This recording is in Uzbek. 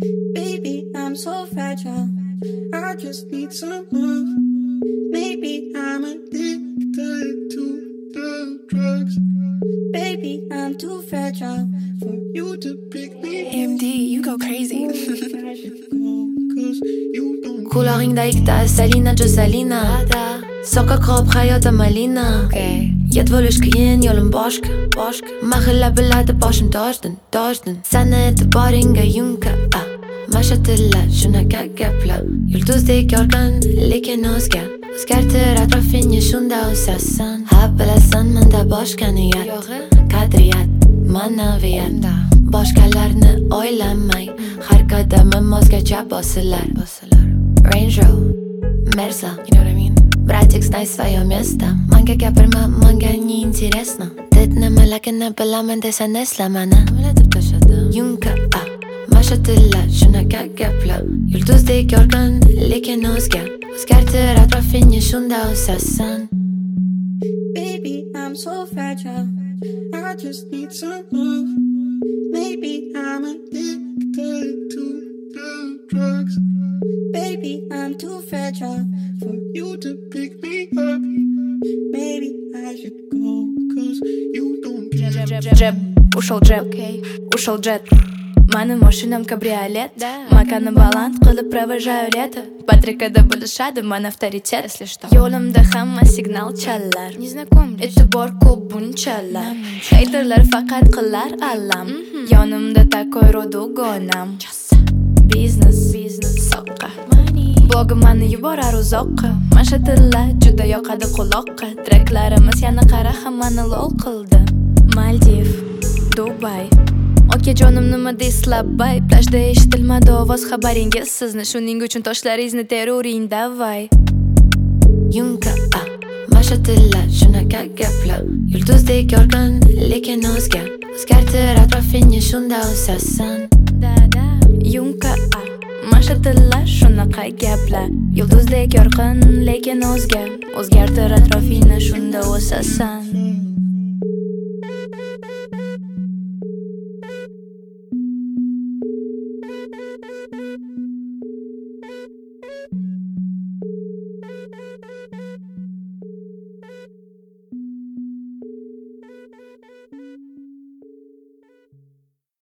Baby, I'm so fragile. I just need some love. Maybe I'm addicted to the drugs. Baby, I'm too fragile for you to pick me. AMD, you go crazy. Kulog'ingda ikkita Salina Josalina Soqqa qop hayotim Malina Yod bo'lish qiyin yo'lim boshqa Mahalla biladi boshim tojdin Sani e'tiboringga yunka Mashatillar shunaqa gaplar Yulduzdek yorqin lekin o'zgartir atrofingni shunda o'sasan Ha bilasan menda boshqa niyat Qadriyat, ma'naviyat Boshqalarni o'ylamay Har qadamim o'zgacha bosilar Range Rover, Mersa, you know what I mean? Bratик, знай своё место Manga gapirma, manga не интересно Did nimalarni bilaman desa neslamani Yunka, mashatillar, shunaqa gaplar Yulduzdek yorqin, lekin o'zgartir atrofingni shunda o'sasan Baby, I'm so fragile. I just need some love. Maybe I'm addicted to the drugs. Baby, I'm too fragile for you to pick me up. Maybe I should go, cause you don't care. Джеб, ушел джет Mani mashinam kabriolet Makani baland qilib провожаю лето Patrikada bo'lishadi man avtoritet Yo'limda hamma signal chalar E'tibor ko'p bunchalar Haterlar faqat qilar alam Yonimda takoy rodogonam Biznes, soqqa Blogim mani yuborar uzoqqa Mashatillar juda yoqadi quloqqa Treklarimiz yana qara hammani lol qildi Maldiv, Dubay Okajonim nima deysilar bay Plajda eshitilmadi ovoz xabaringiz sizni Shuning uchun toshlaringizni teruring davay Yunka, mashatillar, shunaqa gaplar Yulduzdek yorqin, lekin o'zgartir atrofingni shunda o'sasan Yunka, mashatillar, shunaqa gaplar Yulduzdek yorqin, lekin o'zgartir atrofingni shunda o'sasan